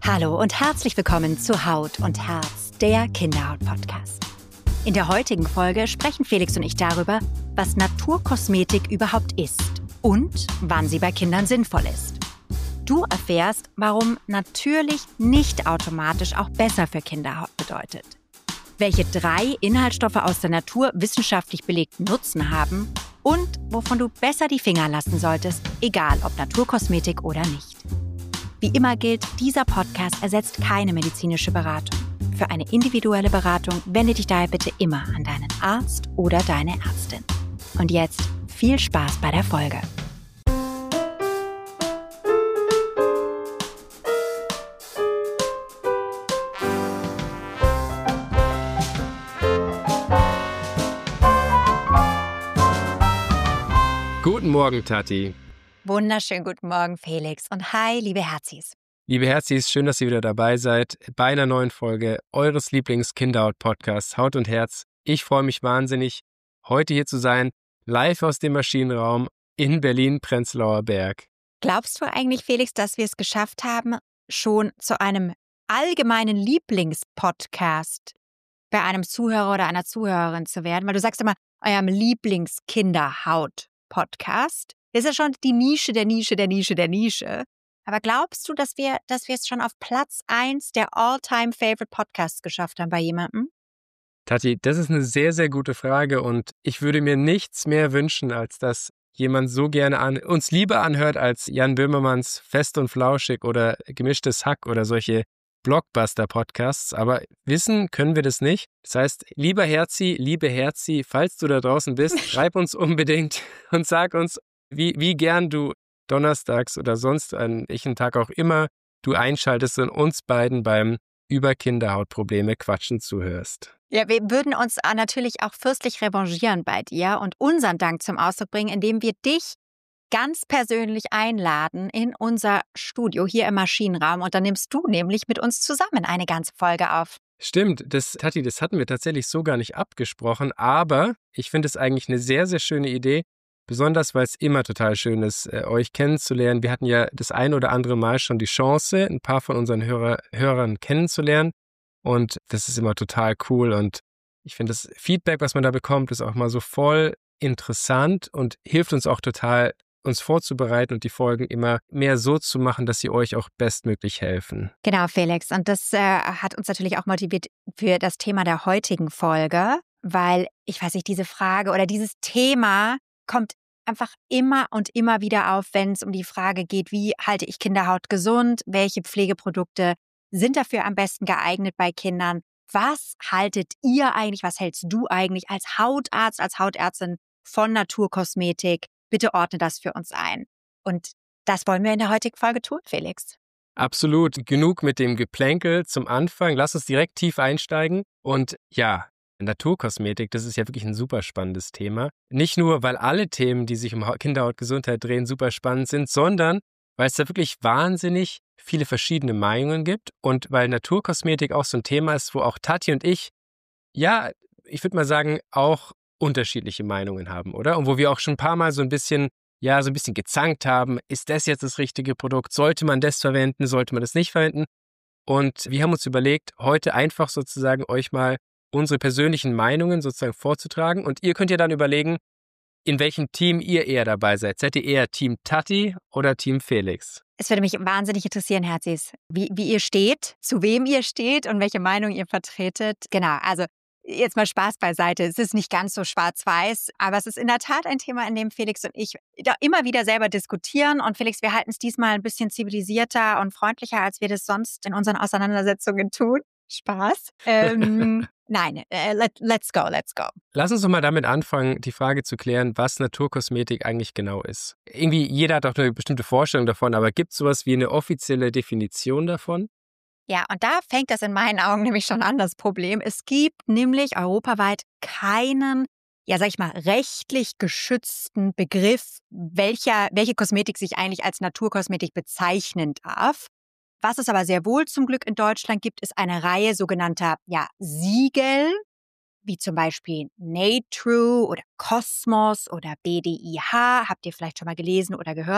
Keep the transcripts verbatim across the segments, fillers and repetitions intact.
Hallo und herzlich willkommen zu Haut und Herz, der Kinderhaut-Podcast. In der heutigen Folge sprechen Felix und ich darüber, was Naturkosmetik überhaupt ist und wann sie bei Kindern sinnvoll ist. Du erfährst, warum natürlich nicht automatisch auch besser für Kinderhaut bedeutet, welche drei Inhaltsstoffe aus der Natur wissenschaftlich belegten Nutzen haben und wovon du besser die Finger lassen solltest, egal ob Naturkosmetik oder nicht. Wie immer gilt, dieser Podcast ersetzt keine medizinische Beratung. Für eine individuelle Beratung wende dich daher bitte immer an deinen Arzt oder deine Ärztin. Und jetzt viel Spaß bei der Folge. Guten Morgen, Tati. Wunderschönen guten Morgen, Felix. Und hi, liebe Herzis. Liebe Herzis, schön, dass ihr wieder dabei seid bei einer neuen Folge eures Lieblings-Kinderhaut-Podcasts Haut und Herz. Ich freue mich wahnsinnig, heute hier zu sein, live aus dem Maschinenraum in Berlin-Prenzlauer Berg. Glaubst du eigentlich, Felix, dass wir es geschafft haben, schon zu einem allgemeinen Lieblingspodcast bei einem Zuhörer oder einer Zuhörerin zu werden? Weil du sagst immer, eurem Lieblings-Kinderhaut-Podcast. Das ist ja schon die Nische der Nische der Nische der Nische. Aber glaubst du, dass wir, dass wir es schon auf Platz eins der All-Time-Favorite-Podcasts geschafft haben bei jemandem? Tati, das ist eine sehr, sehr gute Frage und ich würde mir nichts mehr wünschen, als dass jemand so gerne an, uns lieber anhört als Jan Böhmermanns Fest und Flauschig oder Gemischtes Hack oder solche Blockbuster-Podcasts. Aber wissen können wir das nicht. Das heißt, lieber Herzi, liebe Herzi, falls du da draußen bist, schreib uns unbedingt und sag uns, wie, wie gern du donnerstags oder sonst an welchen Tag auch immer du einschaltest und uns beiden beim über Kinderhautprobleme quatschen zuhörst. Ja, wir würden uns natürlich auch fürstlich revanchieren bei dir und unseren Dank zum Ausdruck bringen, indem wir dich ganz persönlich einladen in unser Studio hier im Maschinenraum. Und dann nimmst du nämlich mit uns zusammen eine ganze Folge auf. Stimmt, das, Tati, das hatten wir tatsächlich so gar nicht abgesprochen, aber ich finde es eigentlich eine sehr, sehr schöne Idee. Besonders, weil es immer total schön ist, euch kennenzulernen. Wir hatten ja das ein oder andere Mal schon die Chance, ein paar von unseren Hörer, Hörern kennenzulernen. Und das ist immer total cool. Und ich finde, das Feedback, was man da bekommt, ist auch mal so voll interessant und hilft uns auch total, uns vorzubereiten und die Folgen immer mehr so zu machen, dass sie euch auch bestmöglich helfen. Genau, Felix. Und das äh, hat uns natürlich auch motiviert für das Thema der heutigen Folge, weil, ich weiß nicht, diese Frage oder dieses Thema kommt einfach immer und immer wieder auf, wenn es um die Frage geht, wie halte ich Kinderhaut gesund, welche Pflegeprodukte sind dafür am besten geeignet bei Kindern, was haltet ihr eigentlich, was hältst du eigentlich als Hautarzt, als Hautärztin von Naturkosmetik? Bitte ordne das für uns ein. Und das wollen wir in der heutigen Folge tun, Felix. Absolut. Genug mit dem Geplänkel zum Anfang. Lass uns direkt tief einsteigen. Und ja, Naturkosmetik, das ist ja wirklich ein super spannendes Thema. Nicht nur, weil alle Themen, die sich um Kinderhautgesundheit drehen, super spannend sind, sondern weil es da wirklich wahnsinnig viele verschiedene Meinungen gibt und weil Naturkosmetik auch so ein Thema ist, wo auch Tati und ich, ja, ich würde mal sagen, auch unterschiedliche Meinungen haben, oder? Und wo wir auch schon ein paar Mal so ein bisschen, ja, so ein bisschen gezankt haben, ist das jetzt das richtige Produkt? Sollte man das verwenden? Sollte man das nicht verwenden? Und wir haben uns überlegt, heute einfach sozusagen euch mal unsere persönlichen Meinungen sozusagen vorzutragen. Und ihr könnt ja dann überlegen, in welchem Team ihr eher dabei seid. Seid ihr eher Team Tati oder Team Felix? Es würde mich wahnsinnig interessieren, Herzis, wie, wie ihr steht, zu wem ihr steht und welche Meinung ihr vertretet. Genau, also jetzt mal Spaß beiseite. Es ist nicht ganz so schwarz-weiß, aber es ist in der Tat ein Thema, in dem Felix und ich da immer wieder selber diskutieren. Und Felix, wir halten es diesmal ein bisschen zivilisierter und freundlicher, als wir das sonst in unseren Auseinandersetzungen tun. Spaß. Ähm, nein, äh, let, let's go, let's go. Lass uns doch mal damit anfangen, die Frage zu klären, was Naturkosmetik eigentlich genau ist. Irgendwie, jeder hat auch eine bestimmte Vorstellung davon, aber gibt es sowas wie eine offizielle Definition davon? Ja, und da fängt das in meinen Augen nämlich schon an, das Problem. Es gibt nämlich europaweit keinen, ja, sag ich mal, rechtlich geschützten Begriff, welcher, welche Kosmetik sich eigentlich als Naturkosmetik bezeichnen darf. Was es aber sehr wohl zum Glück in Deutschland gibt, ist eine Reihe sogenannter ja, Siegel, wie zum Beispiel Natrue oder Cosmos oder B D I H, habt ihr vielleicht schon mal gelesen oder gehört.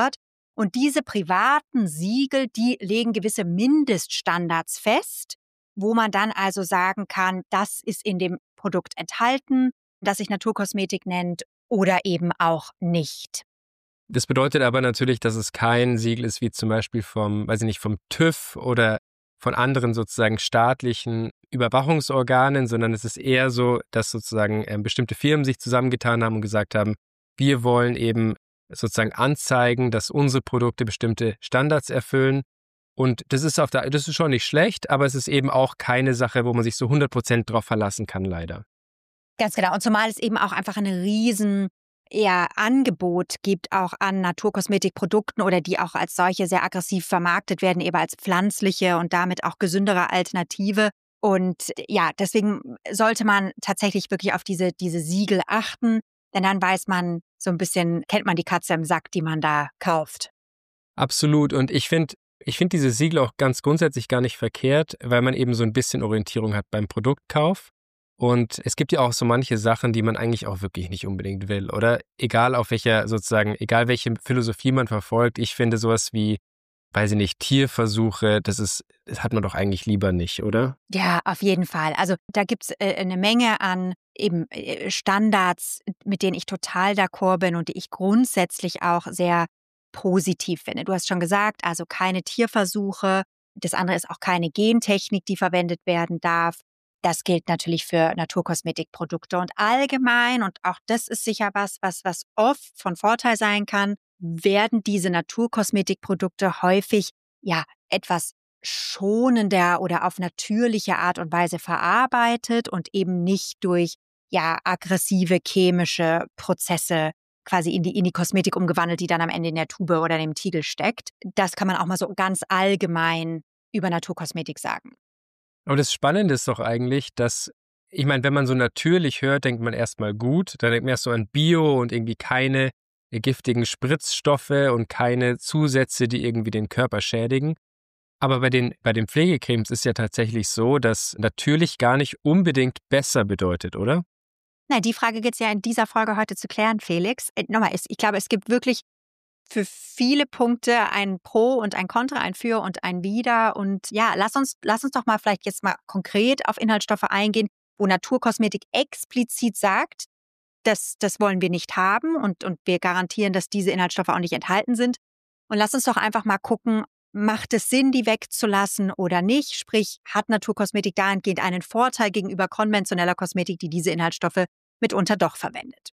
Und diese privaten Siegel, die legen gewisse Mindeststandards fest, wo man dann also sagen kann, das ist in dem Produkt enthalten, das sich Naturkosmetik nennt oder eben auch nicht. Das bedeutet aber natürlich, dass es kein Siegel ist wie zum Beispiel vom, weiß ich nicht, vom TÜV oder von anderen sozusagen staatlichen Überwachungsorganen, sondern es ist eher so, dass sozusagen äh, bestimmte Firmen sich zusammengetan haben und gesagt haben, wir wollen eben sozusagen anzeigen, dass unsere Produkte bestimmte Standards erfüllen. Und das ist auf der, das ist schon nicht schlecht, aber es ist eben auch keine Sache, wo man sich so hundert Prozent drauf verlassen kann, leider. Ganz genau. Und zumal es eben auch einfach ein riesen ja, Angebot gibt, auch an Naturkosmetikprodukten oder die auch als solche sehr aggressiv vermarktet werden, eben als pflanzliche und damit auch gesündere Alternative. Und ja, deswegen sollte man tatsächlich wirklich auf diese, diese Siegel achten, denn dann weiß man so ein bisschen, kennt man die Katze im Sack, die man da kauft. Absolut. Und ich finde, ich finde diese Siegel auch ganz grundsätzlich gar nicht verkehrt, weil man eben so ein bisschen Orientierung hat beim Produktkauf. Und es gibt ja auch so manche Sachen, die man eigentlich auch wirklich nicht unbedingt will, oder? Egal auf welcher, sozusagen, egal welche Philosophie man verfolgt, ich finde sowas wie, weiß ich nicht, Tierversuche, das ist, das hat man doch eigentlich lieber nicht, oder? Ja, auf jeden Fall. Also da gibt's äh, eine Menge an eben äh, Standards, mit denen ich total d'accord bin und die ich grundsätzlich auch sehr positiv finde. Du hast schon gesagt, also keine Tierversuche. Das andere ist auch keine Gentechnik, die verwendet werden darf. Das gilt natürlich für Naturkosmetikprodukte und allgemein, und auch das ist sicher was, was, was oft von Vorteil sein kann, werden diese Naturkosmetikprodukte häufig ja etwas schonender oder auf natürliche Art und Weise verarbeitet und eben nicht durch ja aggressive chemische Prozesse quasi in die, in die Kosmetik umgewandelt, die dann am Ende in der Tube oder dem Tiegel steckt. Das kann man auch mal so ganz allgemein über Naturkosmetik sagen. Aber das Spannende ist doch eigentlich, dass, ich meine, wenn man so natürlich hört, denkt man erstmal gut, dann denkt man erst so an Bio und irgendwie keine giftigen Spritzstoffe und keine Zusätze, die irgendwie den Körper schädigen. Aber bei den, bei den Pflegecremes ist ja tatsächlich so, dass natürlich gar nicht unbedingt besser bedeutet, oder? Na, die Frage gilt es ja in dieser Folge heute zu klären, Felix. Äh, nochmal, ich glaube, es gibt wirklich für viele Punkte ein Pro und ein Contra, ein Für und ein Wider. Und ja, lass uns, lass uns doch mal vielleicht jetzt mal konkret auf Inhaltsstoffe eingehen, wo Naturkosmetik explizit sagt, das, das wollen wir nicht haben und, und wir garantieren, dass diese Inhaltsstoffe auch nicht enthalten sind. Und lass uns doch einfach mal gucken, macht es Sinn, die wegzulassen oder nicht? Sprich, hat Naturkosmetik dahingehend einen Vorteil gegenüber konventioneller Kosmetik, die diese Inhaltsstoffe mitunter doch verwendet?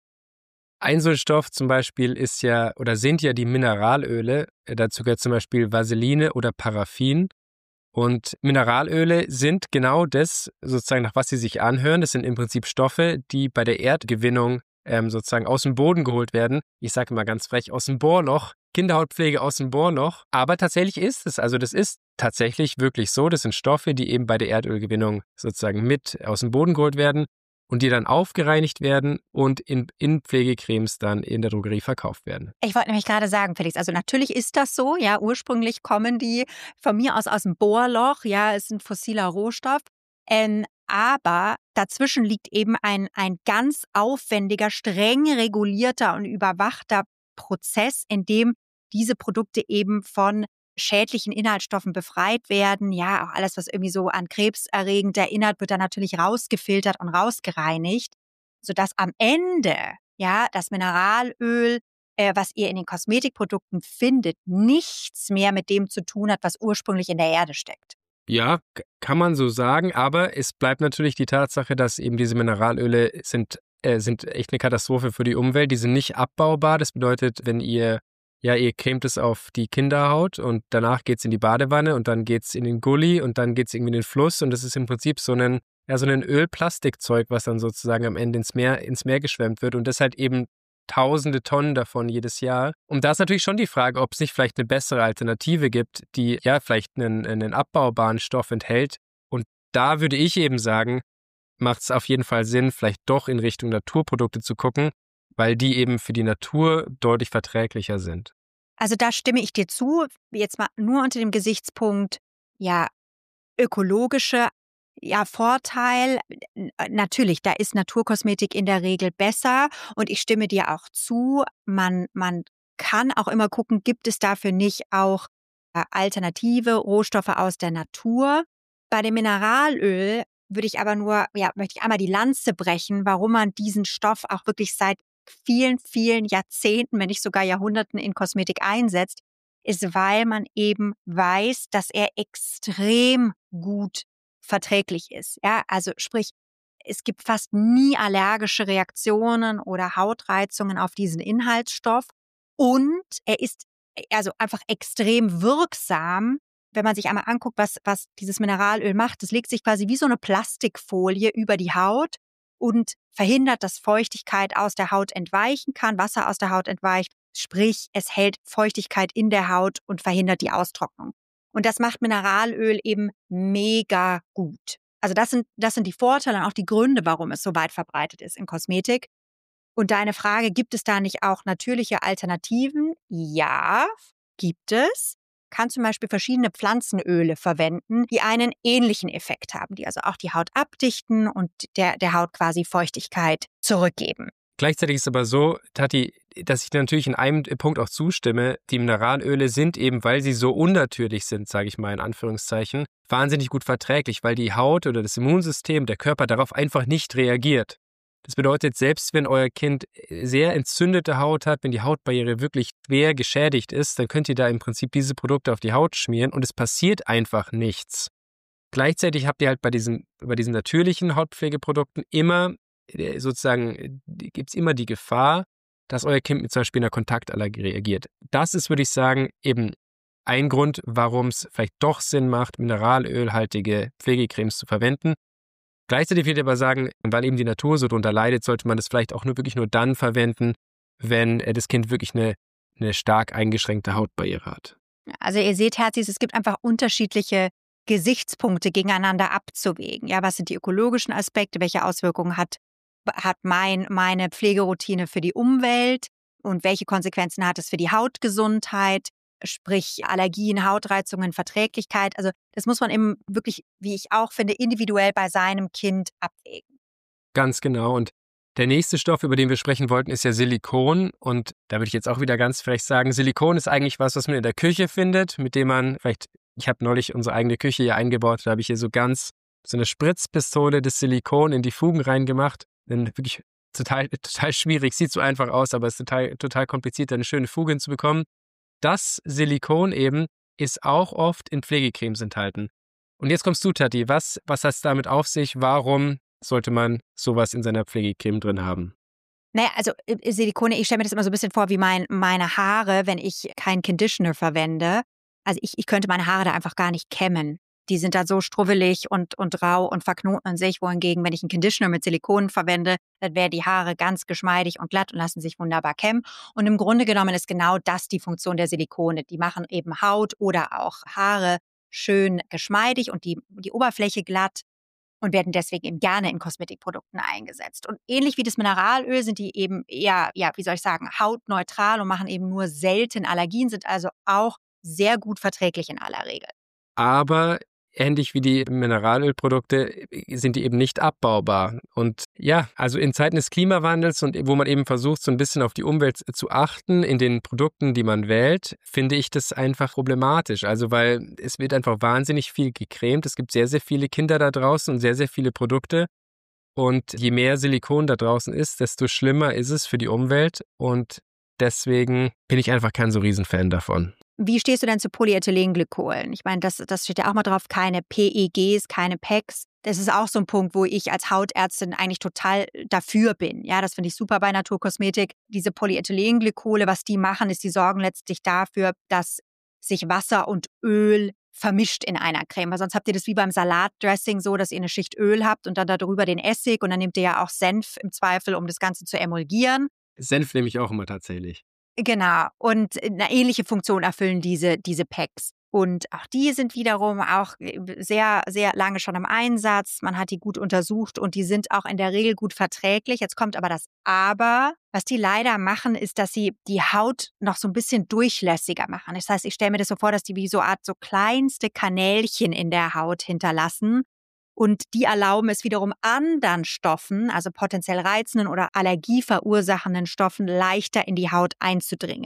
Ein so ein Stoff zum Beispiel ist ja oder sind ja die Mineralöle. Dazu gehört zum Beispiel Vaseline oder Paraffin. Und Mineralöle sind genau das, sozusagen nach was sie sich anhören. Das sind im Prinzip Stoffe, die bei der Erdgewinnung ähm, sozusagen aus dem Boden geholt werden. Ich sage mal ganz frech, aus dem Bohrloch. Kinderhautpflege aus dem Bohrloch. Aber tatsächlich ist es, also das ist tatsächlich wirklich so. Das sind Stoffe, die eben bei der Erdölgewinnung sozusagen mit aus dem Boden geholt werden und die dann aufgereinigt werden und in, in Pflegecremes dann in der Drogerie verkauft werden. Ich wollte nämlich gerade sagen, Felix, also natürlich ist das so, ja, ursprünglich kommen die von mir aus aus dem Bohrloch, ja, ist ein fossiler Rohstoff, ähm, aber dazwischen liegt eben ein, ein ganz aufwendiger, streng regulierter und überwachter Prozess, in dem diese Produkte eben von schädlichen Inhaltsstoffen befreit werden. Ja, auch alles, was irgendwie so an krebserregend erinnert, wird dann natürlich rausgefiltert und rausgereinigt, sodass am Ende, ja, das Mineralöl, äh, was ihr in den Kosmetikprodukten findet, nichts mehr mit dem zu tun hat, was ursprünglich in der Erde steckt. Ja, k- kann man so sagen, aber es bleibt natürlich die Tatsache, dass eben diese Mineralöle sind, äh, sind echt eine Katastrophe für die Umwelt. Die sind nicht abbaubar. Das bedeutet, wenn ihr Ja, ihr cremt es auf die Kinderhaut und danach geht's in die Badewanne und dann geht's in den Gully und dann geht's irgendwie in den Fluss und das ist im Prinzip so ein, ja, so ein Ölplastikzeug, was dann sozusagen am Ende ins Meer, ins Meer geschwemmt wird und das halt eben tausende Tonnen davon jedes Jahr. Und da ist natürlich schon die Frage, ob es nicht vielleicht eine bessere Alternative gibt, die ja vielleicht einen, einen abbaubaren Stoff enthält. Und da würde ich eben sagen, macht es auf jeden Fall Sinn, vielleicht doch in Richtung Naturprodukte zu gucken, weil die eben für die Natur deutlich verträglicher sind. Also da stimme ich dir zu, jetzt mal nur unter dem Gesichtspunkt, ja, ökologische ja, Vorteil. N- Natürlich, da ist Naturkosmetik in der Regel besser und ich stimme dir auch zu, man, man kann auch immer gucken, gibt es dafür nicht auch äh, alternative Rohstoffe aus der Natur. Bei dem Mineralöl würde ich aber nur, ja, möchte ich einmal die Lanze brechen, warum man diesen Stoff auch wirklich seit vielen, vielen Jahrzehnten, wenn nicht sogar Jahrhunderten in Kosmetik einsetzt, ist, weil man eben weiß, dass er extrem gut verträglich ist. Ja, also sprich, es gibt fast nie allergische Reaktionen oder Hautreizungen auf diesen Inhaltsstoff und er ist also einfach extrem wirksam. Wenn man sich einmal anguckt, was, was dieses Mineralöl macht, das legt sich quasi wie so eine Plastikfolie über die Haut und verhindert, dass Feuchtigkeit aus der Haut entweichen kann, Wasser aus der Haut entweicht. Sprich, es hält Feuchtigkeit in der Haut und verhindert die Austrocknung. Und das macht Mineralöl eben mega gut. Also das sind, das sind die Vorteile und auch die Gründe, warum es so weit verbreitet ist in Kosmetik. Und deine Frage, gibt es da nicht auch natürliche Alternativen? Ja, gibt es. Kann zum Beispiel verschiedene Pflanzenöle verwenden, die einen ähnlichen Effekt haben, die also auch die Haut abdichten und der, der Haut quasi Feuchtigkeit zurückgeben. Gleichzeitig ist es aber so, Tati, dass ich natürlich in einem Punkt auch zustimme, die Mineralöle sind eben, weil sie so unnatürlich sind, sage ich mal in Anführungszeichen, wahnsinnig gut verträglich, weil die Haut oder das Immunsystem, der Körper darauf einfach nicht reagiert. Das bedeutet, selbst wenn euer Kind sehr entzündete Haut hat, wenn die Hautbarriere wirklich schwer geschädigt ist, dann könnt ihr da im Prinzip diese Produkte auf die Haut schmieren und es passiert einfach nichts. Gleichzeitig habt ihr halt bei diesen, bei diesen natürlichen Hautpflegeprodukten immer sozusagen, gibt es immer die Gefahr, dass euer Kind mit zum Beispiel einer Kontaktallergie reagiert. Das ist, würde ich sagen, eben ein Grund, warum es vielleicht doch Sinn macht, mineralölhaltige Pflegecremes zu verwenden. Gleichzeitig würde ich aber sagen, weil eben die Natur so drunter leidet, sollte man das vielleicht auch nur wirklich nur dann verwenden, wenn das Kind wirklich eine, eine stark eingeschränkte Hautbarriere hat. Also ihr seht, Herzis, es gibt einfach unterschiedliche Gesichtspunkte gegeneinander abzuwägen. Ja, was sind die ökologischen Aspekte? Welche Auswirkungen hat hat mein, meine Pflegeroutine für die Umwelt und welche Konsequenzen hat es für die Hautgesundheit, sprich Allergien, Hautreizungen, Verträglichkeit. Also das muss man eben wirklich, wie ich auch finde, individuell bei seinem Kind abwägen. Ganz genau. Und der nächste Stoff, über den wir sprechen wollten, ist ja Silikon. Und da würde ich jetzt auch wieder ganz frech sagen, Silikon ist eigentlich was, was man in der Küche findet, mit dem man vielleicht, ich habe neulich unsere eigene Küche hier eingebaut, da habe ich hier so ganz so eine Spritzpistole des Silikon in die Fugen reingemacht. Denn wirklich total, total schwierig, sieht so einfach aus, aber es ist total, total kompliziert, da eine schöne Fuge hinzubekommen. Das Silikon eben ist auch oft in Pflegecremes enthalten. Und jetzt kommst du, Tati, was, was hat es damit auf sich? Warum sollte man sowas in seiner Pflegecreme drin haben? Naja, also Silikone, ich stelle mir das immer so ein bisschen vor wie mein, meine Haare, wenn ich keinen Conditioner verwende. Also ich, ich könnte meine Haare da einfach gar nicht kämmen. Die sind da so struwwelig und, und rau und verknoten sich, wohingegen, wenn ich einen Conditioner mit Silikon verwende, dann wären die Haare ganz geschmeidig und glatt und lassen sich wunderbar kämmen. Und im Grunde genommen ist genau das die Funktion der Silikone. Die machen eben Haut oder auch Haare schön geschmeidig und die, die Oberfläche glatt und werden deswegen eben gerne in Kosmetikprodukten eingesetzt. Und ähnlich wie das Mineralöl sind die eben eher, ja, wie soll ich sagen, hautneutral und machen eben nur selten Allergien, sind also auch sehr gut verträglich in aller Regel. Aber ähnlich wie die Mineralölprodukte sind die eben nicht abbaubar. Und ja, also in Zeiten des Klimawandels und wo man eben versucht, so ein bisschen auf die Umwelt zu achten in den Produkten, die man wählt, finde ich das einfach problematisch. Also weil es wird einfach wahnsinnig viel gecremt. Es gibt sehr, sehr viele Kinder da draußen und sehr, sehr viele Produkte. Und je mehr Silikon da draußen ist, desto schlimmer ist es für die Umwelt. Und deswegen bin ich einfach kein so Riesenfan davon. Wie stehst du denn zu Polyethylenglykolen? Ich meine, das, das steht ja auch mal drauf, keine P E Gs, keine P E Cs. Das ist auch so ein Punkt, wo ich als Hautärztin eigentlich total dafür bin. Ja, das finde ich super bei Naturkosmetik. Diese Polyethylenglykole, was die machen, ist, die sorgen letztlich dafür, dass sich Wasser und Öl vermischt in einer Creme. Weil sonst habt ihr das wie beim Salatdressing so, dass ihr eine Schicht Öl habt und dann darüber den Essig und dann nehmt ihr ja auch Senf im Zweifel, um das Ganze zu emulgieren. Senf nehme ich auch immer tatsächlich. Genau. Und eine ähnliche Funktion erfüllen diese, diese P E Cs. Und auch die sind wiederum auch sehr, sehr lange schon im Einsatz. Man hat die gut untersucht und die sind auch in der Regel gut verträglich. Jetzt kommt aber das Aber. Was die leider machen, ist, dass sie die Haut noch so ein bisschen durchlässiger machen. Das heißt, ich stelle mir das so vor, dass die wie so eine Art so kleinste Kanälchen in der Haut hinterlassen. Und die erlauben es wiederum anderen Stoffen, also potenziell reizenden oder allergieverursachenden Stoffen, leichter in die Haut einzudringen.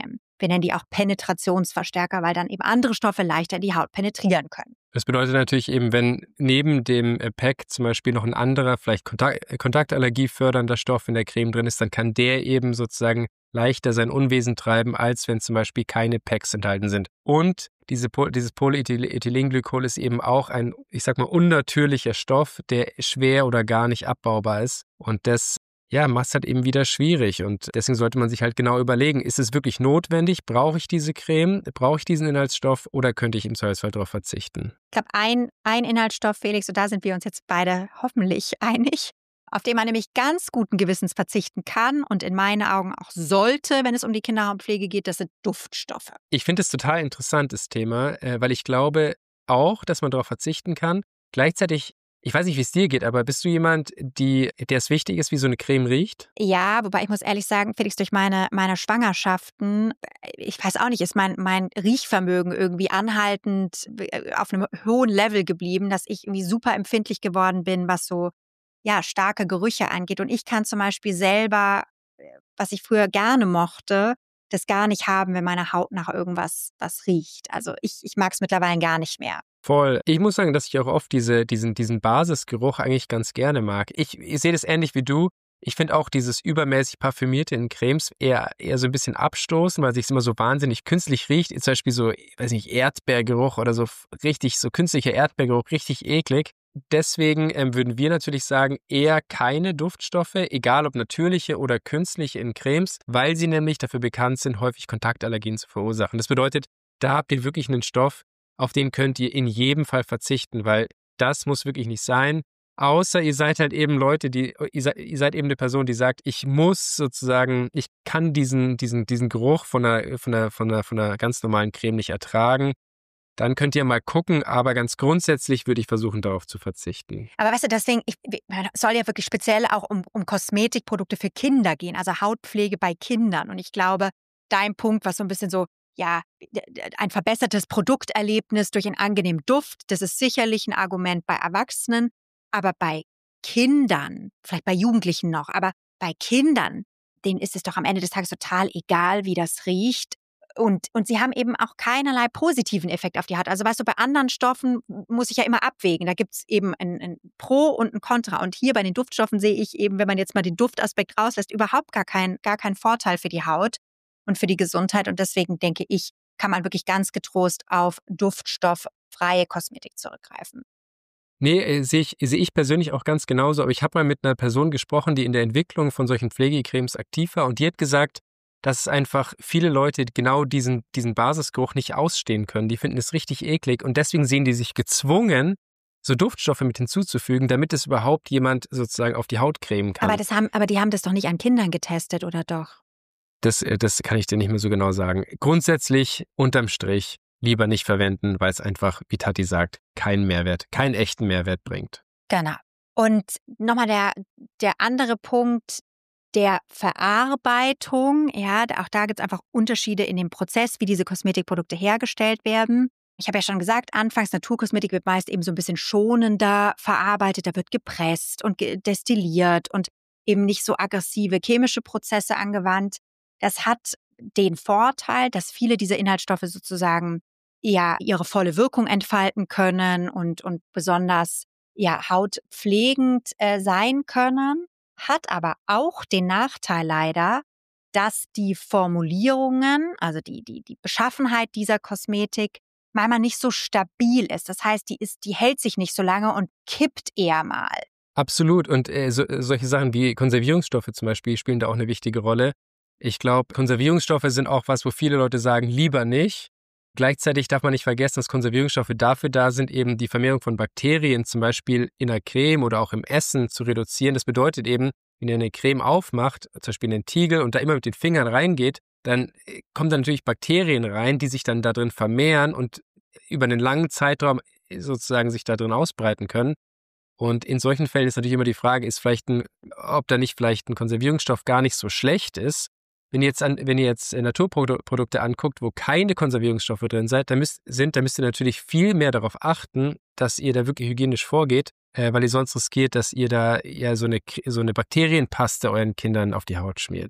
Wir nennen die auch Penetrationsverstärker, weil dann eben andere Stoffe leichter in die Haut penetrieren können. Das bedeutet natürlich eben, wenn neben dem P E C zum Beispiel noch ein anderer, vielleicht Kontakt, Kontaktallergie fördernder Stoff in der Creme drin ist, dann kann der eben sozusagen leichter sein Unwesen treiben, als wenn zum Beispiel keine P E Cs enthalten sind. Und diese, dieses Polyethylenglykol ist eben auch ein, ich sag mal, unnatürlicher Stoff, der schwer oder gar nicht abbaubar ist. Und das ja, macht es halt eben wieder schwierig. Und deswegen sollte man sich halt genau überlegen, ist es wirklich notwendig? Brauche ich diese Creme? Brauche ich diesen Inhaltsstoff? Oder könnte ich im Zweifelsfall darauf verzichten? Ich glaube, ein, ein Inhaltsstoff, Felix, und da sind wir uns jetzt beide hoffentlich einig, auf den man nämlich ganz guten Gewissens verzichten kann und in meinen Augen auch sollte, wenn es um die Kinderhautpflege geht, das sind Duftstoffe. Ich finde es total interessant, das Thema, weil ich glaube auch, dass man darauf verzichten kann. Gleichzeitig, ich weiß nicht, wie es dir geht, aber bist du jemand, die, der es wichtig ist, wie so eine Creme riecht? Ja, wobei ich muss ehrlich sagen, Felix, durch meine, meine Schwangerschaften, ich weiß auch nicht, ist mein, mein Riechvermögen irgendwie anhaltend auf einem hohen Level geblieben, dass ich irgendwie super empfindlich geworden bin, was so ja, starke Gerüche angeht. Und ich kann zum Beispiel selber, was ich früher gerne mochte, das gar nicht haben, wenn meine Haut nach irgendwas was riecht. Also ich, ich mag es mittlerweile gar nicht mehr. Voll. Ich muss sagen, dass ich auch oft diese, diesen, diesen Basisgeruch eigentlich ganz gerne mag. Ich, ich sehe das ähnlich wie du. Ich finde auch dieses übermäßig Parfümierte in Cremes eher, eher so ein bisschen abstoßend, weil es sich immer so wahnsinnig künstlich riecht. Zum Beispiel so, weiß nicht, Erdbeergeruch oder so richtig, so künstlicher Erdbeergeruch, richtig eklig. Deswegen ähm, würden wir natürlich sagen, eher keine Duftstoffe, egal ob natürliche oder künstliche in Cremes, weil sie nämlich dafür bekannt sind, häufig Kontaktallergien zu verursachen. Das bedeutet, da habt ihr wirklich einen Stoff, auf den könnt ihr in jedem Fall verzichten, weil das muss wirklich nicht sein. Außer ihr seid halt eben Leute, die, ihr seid, ihr seid eben eine Person, die sagt, ich muss sozusagen, ich kann diesen, diesen, diesen Geruch von einer, von einer, von einer, von einer ganz normalen Creme nicht ertragen. Dann könnt ihr mal gucken, aber ganz grundsätzlich würde ich versuchen, darauf zu verzichten. Aber weißt du, deswegen, ich, es soll ja wirklich speziell auch um, um Kosmetikprodukte für Kinder gehen, also Hautpflege bei Kindern. Und ich glaube, dein Punkt, was so ein bisschen so, ja, ein verbessertes Produkterlebnis durch einen angenehmen Duft, das ist sicherlich ein Argument bei Erwachsenen, aber bei Kindern, vielleicht bei Jugendlichen noch, aber bei Kindern, denen ist es doch am Ende des Tages total egal, wie das riecht. Und, und sie haben eben auch keinerlei positiven Effekt auf die Haut. Also weißt du, bei anderen Stoffen muss ich ja immer abwägen. Da gibt es eben ein, ein Pro und ein Contra. Und hier bei den Duftstoffen sehe ich eben, wenn man jetzt mal den Duftaspekt rauslässt, überhaupt gar keinen gar keinen Vorteil für die Haut und für die Gesundheit. Und deswegen denke ich, kann man wirklich ganz getrost auf duftstofffreie Kosmetik zurückgreifen. Nee, sehe ich, sehe ich persönlich auch ganz genauso. Aber ich habe mal mit einer Person gesprochen, die in der Entwicklung von solchen Pflegecremes aktiv war. Und die hat gesagt, dass es einfach viele Leute genau diesen, diesen Basisgeruch nicht ausstehen können. Die finden es richtig eklig und deswegen sehen die sich gezwungen, so Duftstoffe mit hinzuzufügen, damit es überhaupt jemand sozusagen auf die Haut cremen kann. Aber, das haben, aber die haben das doch nicht an Kindern getestet, oder doch? Das, das kann ich dir nicht mehr so genau sagen. Grundsätzlich, unterm Strich, lieber nicht verwenden, weil es einfach, wie Tati sagt, keinen Mehrwert, keinen echten Mehrwert bringt. Genau. Und nochmal der, der andere Punkt, der Verarbeitung, ja, auch da gibt es einfach Unterschiede in dem Prozess, wie diese Kosmetikprodukte hergestellt werden. Ich habe ja schon gesagt, anfangs Naturkosmetik wird meist eben so ein bisschen schonender verarbeitet, da wird gepresst und destilliert und eben nicht so aggressive chemische Prozesse angewandt. Das hat den Vorteil, dass viele dieser Inhaltsstoffe sozusagen ja ihre volle Wirkung entfalten können und, und besonders ja hautpflegend äh, sein können. Hat aber auch den Nachteil leider, dass die Formulierungen, also die, die, die Beschaffenheit dieser Kosmetik manchmal nicht so stabil ist. Das heißt, die ist, die hält sich nicht so lange und kippt eher mal. Absolut. Und äh, so, solche Sachen wie Konservierungsstoffe zum Beispiel spielen da auch eine wichtige Rolle. Ich glaube, Konservierungsstoffe sind auch was, wo viele Leute sagen, lieber nicht. Gleichzeitig darf man nicht vergessen, dass Konservierungsstoffe dafür da sind, eben die Vermehrung von Bakterien zum Beispiel in der Creme oder auch im Essen zu reduzieren. Das bedeutet eben, wenn ihr eine Creme aufmacht, zum Beispiel einen Tiegel und da immer mit den Fingern reingeht, dann kommen da natürlich Bakterien rein, die sich dann da drin vermehren und über einen langen Zeitraum sozusagen sich da drin ausbreiten können. Und in solchen Fällen ist natürlich immer die Frage, ist vielleicht ein, ob da nicht vielleicht ein Konservierungsstoff gar nicht so schlecht ist. Wenn ihr jetzt, an, wenn ihr jetzt Naturprodukte anguckt, wo keine Konservierungsstoffe drin seid, dann müsst, sind, dann müsst ihr natürlich viel mehr darauf achten, dass ihr da wirklich hygienisch vorgeht, äh, weil ihr sonst riskiert, dass ihr da ja so eine, so eine Bakterienpaste euren Kindern auf die Haut schmiert.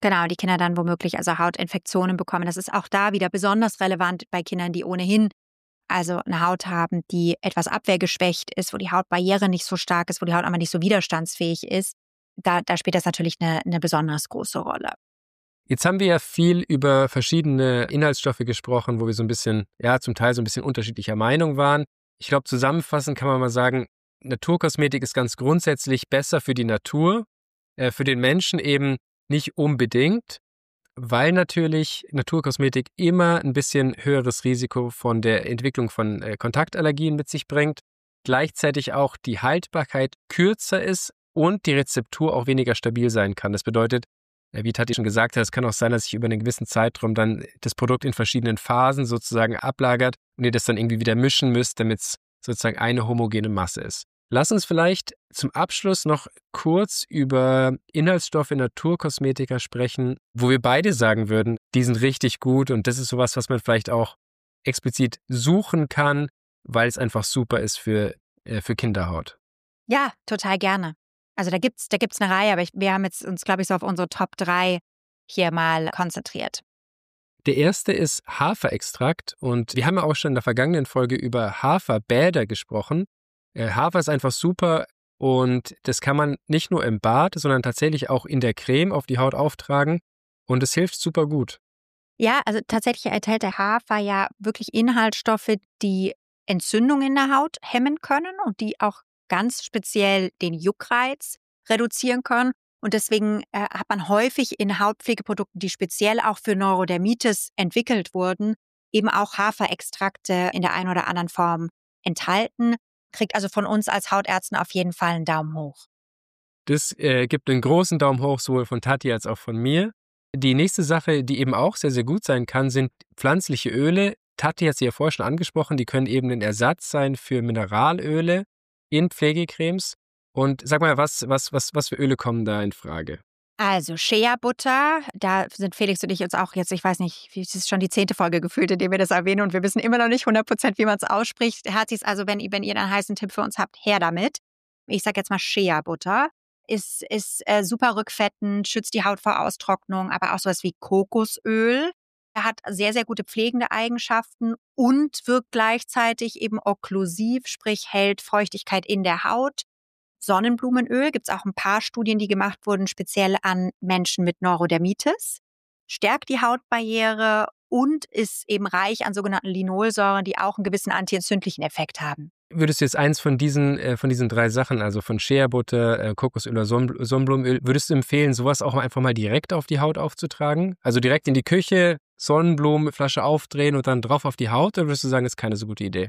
Genau, die Kinder dann womöglich also Hautinfektionen bekommen. Das ist auch da wieder besonders relevant bei Kindern, die ohnehin also eine Haut haben, die etwas abwehrgeschwächt ist, wo die Hautbarriere nicht so stark ist, wo die Haut einfach nicht so widerstandsfähig ist. Da, da spielt das natürlich eine, eine besonders große Rolle. Jetzt haben wir ja viel über verschiedene Inhaltsstoffe gesprochen, wo wir so ein bisschen, ja, zum Teil so ein bisschen unterschiedlicher Meinung waren. Ich glaube, zusammenfassend kann man mal sagen, Naturkosmetik ist ganz grundsätzlich besser für die Natur, äh, für den Menschen eben nicht unbedingt, weil natürlich Naturkosmetik immer ein bisschen höheres Risiko von der Entwicklung von äh, Kontaktallergien mit sich bringt, gleichzeitig auch die Haltbarkeit kürzer ist und die Rezeptur auch weniger stabil sein kann. Das bedeutet, wie Tati schon gesagt hat, es kann auch sein, dass sich über einen gewissen Zeitraum dann das Produkt in verschiedenen Phasen sozusagen ablagert und ihr das dann irgendwie wieder mischen müsst, damit es sozusagen eine homogene Masse ist. Lass uns vielleicht zum Abschluss noch kurz über Inhaltsstoffe in Naturkosmetika sprechen, wo wir beide sagen würden, die sind richtig gut und das ist sowas, was man vielleicht auch explizit suchen kann, weil es einfach super ist für, äh, für Kinderhaut. Ja, total gerne. Also da gibt's, da gibt's eine Reihe, aber ich, wir haben jetzt uns, glaube ich, so auf unsere Top drei hier mal konzentriert. Der erste ist Haferextrakt und wir haben ja auch schon in der vergangenen Folge über Haferbäder gesprochen. Äh, Hafer ist einfach super und das kann man nicht nur im Bad, sondern tatsächlich auch in der Creme auf die Haut auftragen und es hilft super gut. Ja, also tatsächlich enthält der Hafer ja wirklich Inhaltsstoffe, die Entzündungen in der Haut hemmen können und die auch ganz speziell den Juckreiz reduzieren können. Und deswegen äh, hat man häufig in Hautpflegeprodukten, die speziell auch für Neurodermitis entwickelt wurden, eben auch Haferextrakte in der einen oder anderen Form enthalten. Kriegt also von uns als Hautärzten auf jeden Fall einen Daumen hoch. Das äh, gibt einen großen Daumen hoch, sowohl von Tati als auch von mir. Die nächste Sache, die eben auch sehr, sehr gut sein kann, sind pflanzliche Öle. Tati hat sie ja vorher schon angesprochen, die können eben ein Ersatz sein für Mineralöle in Pflegecremes. Und sag mal, was, was, was, was für Öle kommen da in Frage? Also Shea-Butter, da sind Felix und ich uns auch jetzt, ich weiß nicht, es ist schon die zehnte Folge gefühlt, in der wir das erwähnen und wir wissen immer noch nicht hundert Prozent, wie man es ausspricht. Herzis, also wenn, wenn ihr einen heißen Tipp für uns habt, her damit. Ich sage jetzt mal Shea-Butter. Ist, ist äh, super rückfettend, schützt die Haut vor Austrocknung, aber auch sowas wie Kokosöl. Er hat sehr, sehr gute pflegende Eigenschaften und wirkt gleichzeitig eben okklusiv, sprich hält Feuchtigkeit in der Haut. Sonnenblumenöl gibt es auch ein paar Studien, die gemacht wurden, speziell an Menschen mit Neurodermitis. Stärkt die Hautbarriere und ist eben reich an sogenannten Linolsäuren, die auch einen gewissen antientzündlichen Effekt haben. Würdest du jetzt eins von diesen, äh, von diesen drei Sachen, also von Shea-Butter, äh, Kokosöl oder Sonn- Sonnenblumenöl, würdest du empfehlen, sowas auch einfach mal direkt auf die Haut aufzutragen? Also direkt in die Küche, Sonnenblumenflasche aufdrehen und dann drauf auf die Haut? Oder würdest du sagen, das ist keine so gute Idee?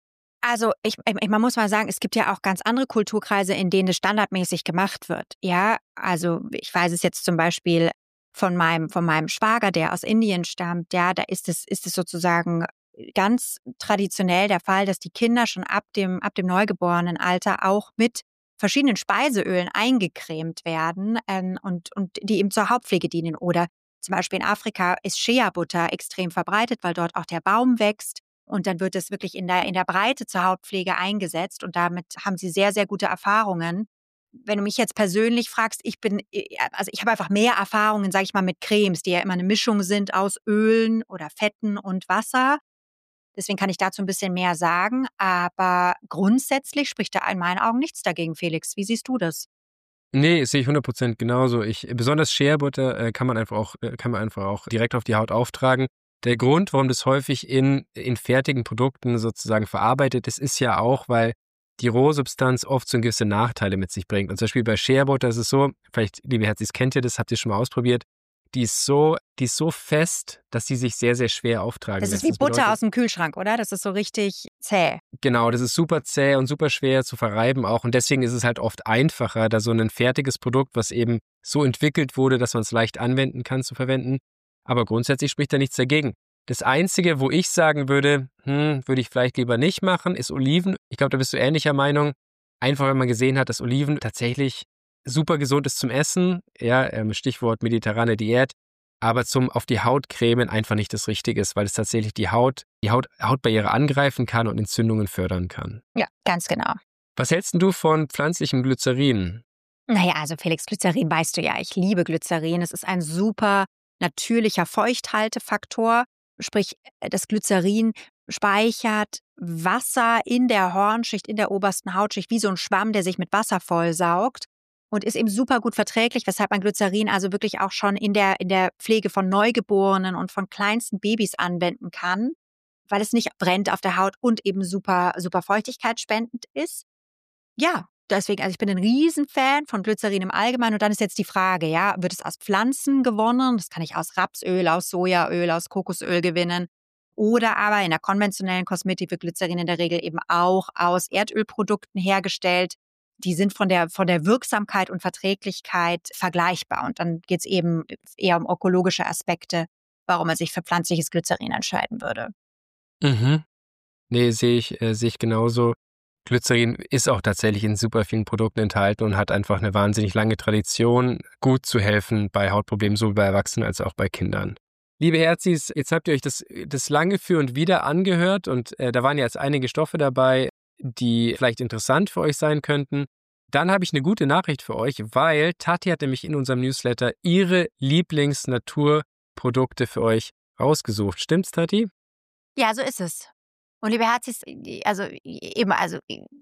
Also ich, ich, man muss mal sagen, es gibt ja auch ganz andere Kulturkreise, in denen es standardmäßig gemacht wird. Ja, also ich weiß es jetzt zum Beispiel von meinem, von meinem Schwager, der aus Indien stammt. Ja, da ist es, ist es sozusagen ganz traditionell der Fall, dass die Kinder schon ab dem, ab dem Neugeborenenalter auch mit verschiedenen Speiseölen eingecremt werden ähm, und, und die eben zur Hautpflege dienen. Oder zum Beispiel in Afrika ist Shea-Butter extrem verbreitet, weil dort auch der Baum wächst. Und dann wird es wirklich in der, in der Breite zur Hautpflege eingesetzt. Und damit haben sie sehr, sehr gute Erfahrungen. Wenn du mich jetzt persönlich fragst, ich bin, also ich habe einfach mehr Erfahrungen, sage ich mal, mit Cremes, die ja immer eine Mischung sind aus Ölen oder Fetten und Wasser. Deswegen kann ich dazu ein bisschen mehr sagen. Aber grundsätzlich spricht da in meinen Augen nichts dagegen, Felix. Wie siehst du das? Nee, das sehe ich hundert Prozent genauso. Ich, besonders Shea-Butter äh, kann man einfach auch, äh, kann man einfach auch direkt auf die Haut auftragen. Der Grund, warum das häufig in, in fertigen Produkten sozusagen verarbeitet ist, ist ja auch, weil die Rohsubstanz oft so gewisse Nachteile mit sich bringt. Und zum Beispiel bei Shea-Butter ist es so, vielleicht, liebe Herzis, kennt ihr das, habt ihr schon mal ausprobiert, die ist so, die ist so fest, dass sie sich sehr, sehr schwer auftragen Das ist lässt. wie Das Butter bedeutet, aus dem Kühlschrank, oder? Das ist so richtig zäh. Genau, das ist super zäh und super schwer zu verreiben auch. Und deswegen ist es halt oft einfacher, da so ein fertiges Produkt, was eben so entwickelt wurde, dass man es leicht anwenden kann, zu verwenden. Aber grundsätzlich spricht da nichts dagegen. Das Einzige, wo ich sagen würde, hm, würde ich vielleicht lieber nicht machen, ist Oliven. Ich glaube, da bist du ähnlicher Meinung. Einfach, wenn man gesehen hat, dass Oliven tatsächlich super gesund ist zum Essen. Ja, Stichwort mediterrane Diät. Aber zum auf die Haut cremen einfach nicht das Richtige ist, weil es tatsächlich die Haut, die Haut, Hautbarriere angreifen kann und Entzündungen fördern kann. Ja, ganz genau. Was hältst denn du von pflanzlichem Glycerin? Naja, also Felix, Glycerin weißt du ja, ich liebe Glycerin. Es ist ein super natürlicher Feuchthaltefaktor. Sprich, das Glycerin speichert Wasser in der Hornschicht, in der obersten Hautschicht, wie so ein Schwamm, der sich mit Wasser vollsaugt und ist eben super gut verträglich, weshalb man Glycerin also wirklich auch schon in der, in der Pflege von Neugeborenen und von kleinsten Babys anwenden kann, weil es nicht brennt auf der Haut und eben super, super feuchtigkeitsspendend ist. Ja, deswegen, also ich bin ein Riesenfan von Glycerin im Allgemeinen. Und dann ist jetzt die Frage, ja, wird es aus Pflanzen gewonnen? Das kann ich aus Rapsöl, aus Sojaöl, aus Kokosöl gewinnen. Oder aber in der konventionellen Kosmetik wird Glycerin in der Regel eben auch aus Erdölprodukten hergestellt. Die sind von der, von der Wirksamkeit und Verträglichkeit vergleichbar. Und dann geht es eben eher um ökologische Aspekte, warum man sich für pflanzliches Glycerin entscheiden würde. Mhm. Nee, sehe ich, äh, sehe ich genauso. Glycerin ist auch tatsächlich in super vielen Produkten enthalten und hat einfach eine wahnsinnig lange Tradition, gut zu helfen bei Hautproblemen, sowohl bei Erwachsenen als auch bei Kindern. Liebe Herzis, jetzt habt ihr euch das, das lange für und wieder angehört und äh, da waren jetzt einige Stoffe dabei, die vielleicht interessant für euch sein könnten. Dann habe ich eine gute Nachricht für euch, weil Tati hat nämlich in unserem Newsletter ihre Lieblings-Naturprodukte für euch rausgesucht. Stimmt's, Tati? Ja, so ist es. Und liebe Herzis, also eben, also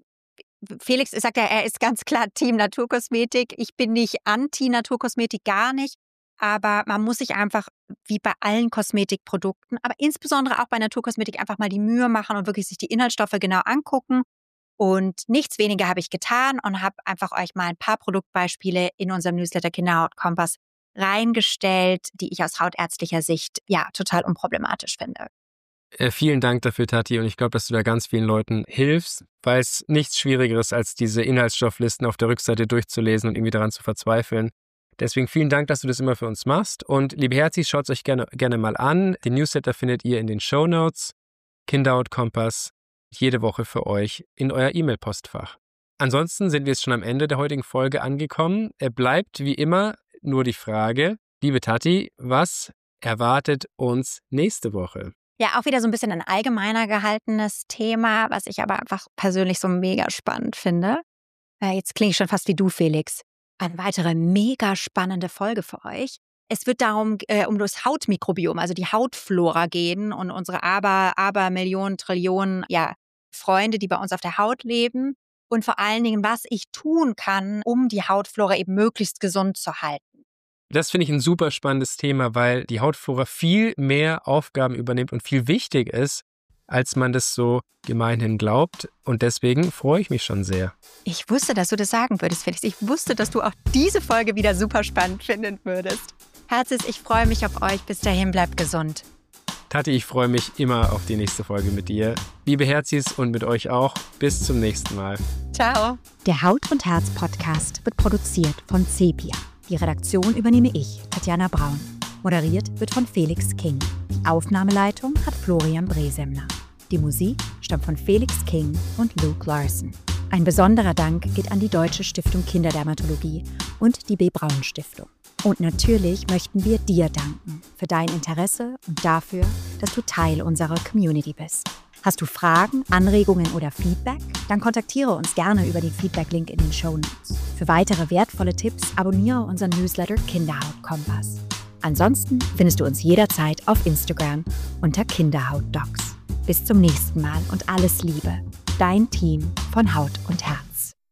Felix sagt ja, er ist ganz klar Team Naturkosmetik. Ich bin nicht anti-Naturkosmetik, gar nicht. Aber man muss sich einfach, wie bei allen Kosmetikprodukten, aber insbesondere auch bei Naturkosmetik, einfach mal die Mühe machen und wirklich sich die Inhaltsstoffe genau angucken. Und nichts weniger habe ich getan und habe einfach euch mal ein paar Produktbeispiele in unserem Newsletter Kinderhautkompass reingestellt, die ich aus hautärztlicher Sicht ja total unproblematisch finde. Äh, vielen Dank dafür, Tati, und ich glaube, dass du da ganz vielen Leuten hilfst, weil es nichts Schwierigeres als diese Inhaltsstofflisten auf der Rückseite durchzulesen und irgendwie daran zu verzweifeln. Deswegen vielen Dank, dass du das immer für uns machst. Und liebe Herzis, schaut es euch gerne, gerne mal an. Den Newsletter findet ihr in den Shownotes. Kinderhautkompass, jede Woche für euch in euer E-Mail-Postfach. Ansonsten sind wir jetzt schon am Ende der heutigen Folge angekommen. Er bleibt wie immer nur die Frage, liebe Tati, was erwartet uns nächste Woche? Ja, auch wieder so ein bisschen ein allgemeiner gehaltenes Thema, was ich aber einfach persönlich so mega spannend finde. Äh, jetzt klinge ich schon fast wie du, Felix. Eine weitere mega spannende Folge für euch. Es wird darum, äh, um das Hautmikrobiom, also die Hautflora gehen und unsere aber, aber Millionen, Trillionen, ja, Freunde, die bei uns auf der Haut leben. Und vor allen Dingen, was ich tun kann, um die Hautflora eben möglichst gesund zu halten. Das finde ich ein super spannendes Thema, weil die Hautflora viel mehr Aufgaben übernimmt und viel wichtig ist, als man das so gemeinhin glaubt. Und deswegen freue ich mich schon sehr. Ich wusste, dass du das sagen würdest, Felix. Ich wusste, dass du auch diese Folge wieder super spannend finden würdest. Herzis, ich freue mich auf euch. Bis dahin, bleibt gesund. Tati, ich freue mich immer auf die nächste Folge mit dir. Liebe Herzis und mit euch auch. Bis zum nächsten Mal. Ciao. Der Haut und Herz Podcast wird produziert von Sepia. Die Redaktion übernehme ich, Tatjana Braun. Moderiert wird von Felix King. Die Aufnahmeleitung hat Florian Bresemler. Die Musik stammt von Felix King und Luke Larson. Ein besonderer Dank geht an die Deutsche Stiftung Kinderdermatologie und die B. Braun Stiftung. Und natürlich möchten wir dir danken für dein Interesse und dafür, dass du Teil unserer Community bist. Hast du Fragen, Anregungen oder Feedback? Dann kontaktiere uns gerne über den Feedback-Link in den Shownotes. Für weitere wertvolle Tipps abonniere unseren Newsletter Kinderhautkompass. Ansonsten findest du uns jederzeit auf Instagram unter Kinderhautdocs. Bis zum nächsten Mal und alles Liebe. Dein Team von Haut und Herz.